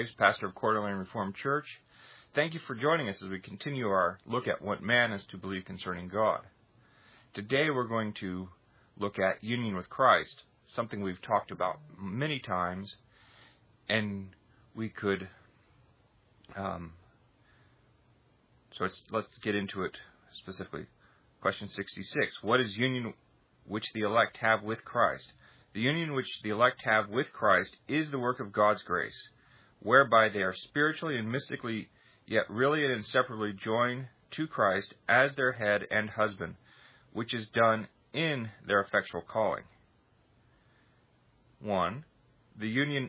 Graves, pastor of Coeur d'Alene Reformed Church. Thank you for joining us as we continue our look at what man is to believe concerning God. Today we're going to look at union with Christ, something we've talked about many times, and we could, let's get into it specifically. Question 66, what is union which the elect have with Christ? The union which the elect have with Christ is the work of God's grace, whereby they are spiritually and mystically, yet really and inseparably joined to Christ as their head and husband, which is done in their effectual calling. 1. The union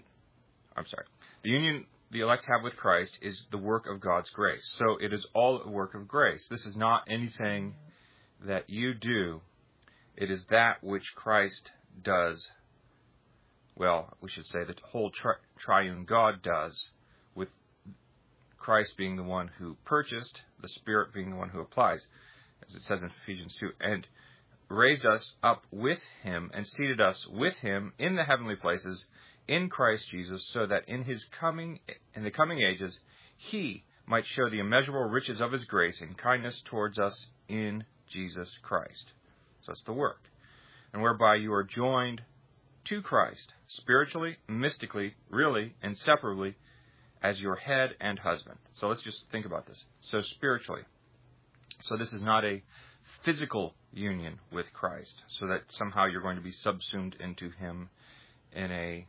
the elect have with Christ is the work of God's grace. So it is all a work of grace. This is not anything that you do. It is that which Christ does. Well, we should say the whole triune God does, with Christ being the one who purchased, the Spirit being the one who applies, as it says in Ephesians 2, and raised us up with Him and seated us with Him in the heavenly places in Christ Jesus, so that in the coming ages He might show the immeasurable riches of His grace and kindness towards us in Jesus Christ. So it's the work. And whereby you are joined to Christ, spiritually, mystically, really, inseparably, as your head and husband. So let's just think about this. So spiritually. So this is not a physical union with Christ, so that somehow you're going to be subsumed into Him in a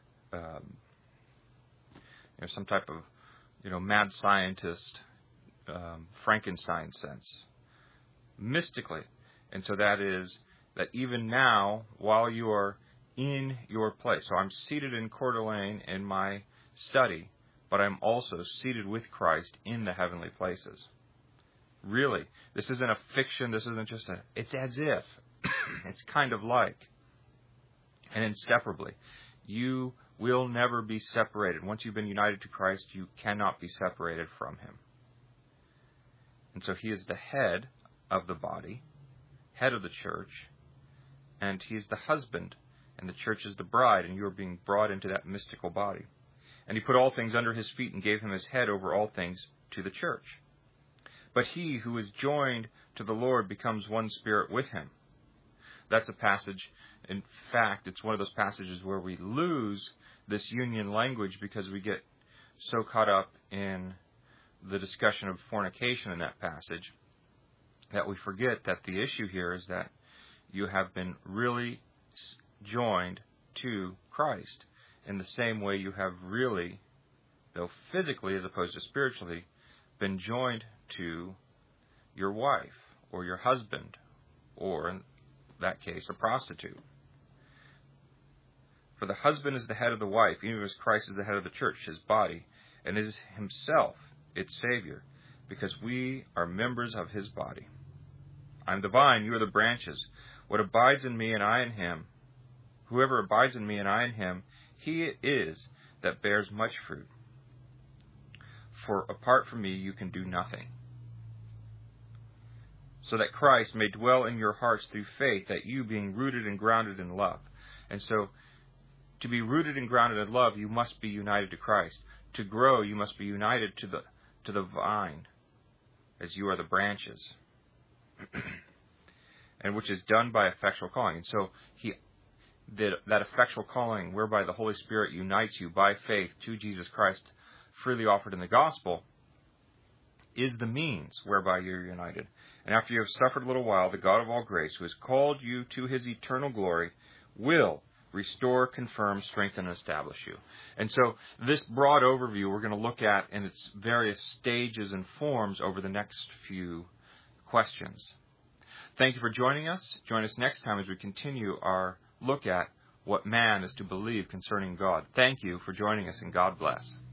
some type of mad scientist Frankenstein sense. Mystically. And so that is that even now, while you are in your place, so I'm seated in Coeur d'Alene in my study, but I'm also seated with Christ in the heavenly places. Really, this isn't a fiction, this isn't just it's as if, it's kind of like, and inseparably. You will never be separated. Once you've been united to Christ, you cannot be separated from Him. And so He is the head of the body, head of the church, and He is the husband, and the church is the bride, and you are being brought into that mystical body. And He put all things under His feet and gave Him His head over all things to the church. But he who is joined to the Lord becomes one spirit with Him. That's a passage. In fact, it's one of those passages where we lose this union language because we get so caught up in the discussion of fornication in that passage that we forget that the issue here is that you have been really joined to Christ in the same way you have really, though physically as opposed to spiritually, been joined to your wife or your husband, or in that case, a prostitute. For the husband is the head of the wife, even as Christ is the head of the church, His body, and is Himself its Savior, because we are members of His body. I am the vine, you are the branches. What abides in me and I in Him, whoever abides in me and I in Him, he it is that bears much fruit. For apart from me you can do nothing. So that Christ may dwell in your hearts through faith, that you, being rooted and grounded in love. And so, to be rooted and grounded in love, you must be united to Christ. To grow, you must be united to the vine, as you are the branches. And which is done by effectual calling. And so that effectual calling, whereby the Holy Spirit unites you by faith to Jesus Christ, freely offered in the gospel, is the means whereby you're united. And after you have suffered a little while, the God of all grace, who has called you to His eternal glory, will restore, confirm, strengthen, and establish you. And so this broad overview we're going to look at in its various stages and forms over the next few questions. Thank you for joining us. Join us next time as we continue our look at what man is to believe concerning God. Thank you for joining us, and God bless.